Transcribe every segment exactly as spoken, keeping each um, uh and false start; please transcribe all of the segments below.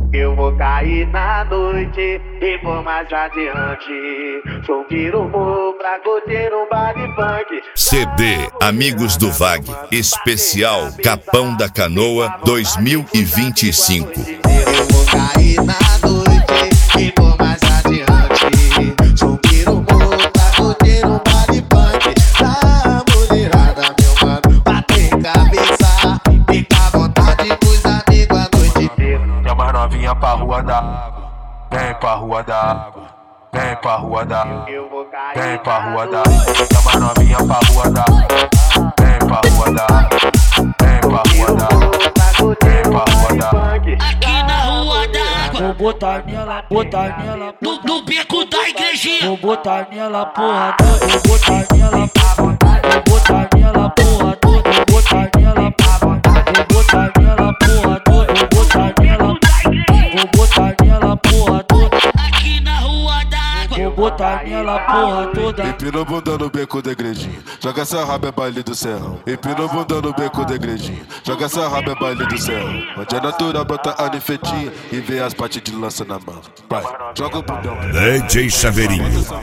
Eu vou cair na noite e vou mais adiante. Subir o morro pra curtir um baile funk. C D Amigos do Vag, especial Capão da Canoa dois mil e vinte e cinco. Eu vou cair na noite e vou mais adiante. Subir o morro pra curtir um baile funk. Da mulherada, meu mano, bater cabeça. Fica à vontade com os amigos a noite inteira. Chama as novinha pra rua da água, vem pra rua da água, vem pra rua da água, vem pra rua da água. Chama as novinha pra rua da água, vem pra rua da água, vem pra rua da água, vem pra rua da água. Aqui na rua da água, vou botar nela, botar nela no, no beco da igrejinha. Vou botar nela porra toda, vou botar nela porra, vou botar nela porra toda, vou botar nela porra, vou botar nela porra toda, vou botar nela, vou botar nela porra toda. Aqui na rua da água, vou botar nela porra toda. Empina o bunda no beco da igrejinha, joga essa raba é baile do serrão. Empina o bunda no beco da igrejinha, joga essa raba é baile do serrão. Onde é natural, brota a nefetinha e vê as partes de lança na mão. Vai, joga o bundão. D J Chaveirinho.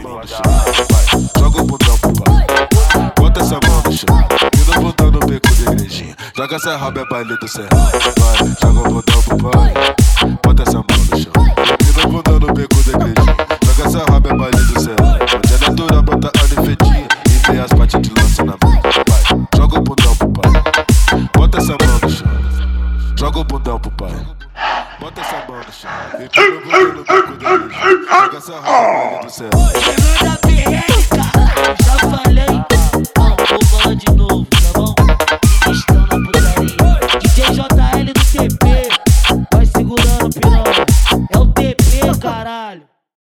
Joga o bundão pro pai, bota essa mão no chão. Empina o bundão no beco da igrejinha, joga essa raba é baile do serrão. Vai, joga o bundão pro pai, bota essa mão no chão. Empina o bundão no beco da igrejinha, joga essa raba é baile do serrão. Onde é natural, brota a nefetinha e vê as partes de lança na mão. Vai, joga o bundão pro pai, bota essa mão no chão. Joga o bundão pro pai, bota essa mão no chão. Empina o bundão no beco da igrejinha, joga essa raba é baile do serrão. chegando a P R, cara, já falei. Não, vou falar de novo, tá bom? Eles estão na putaria. D J J L do T P, vai segurando o pirão. É o T P, caralho.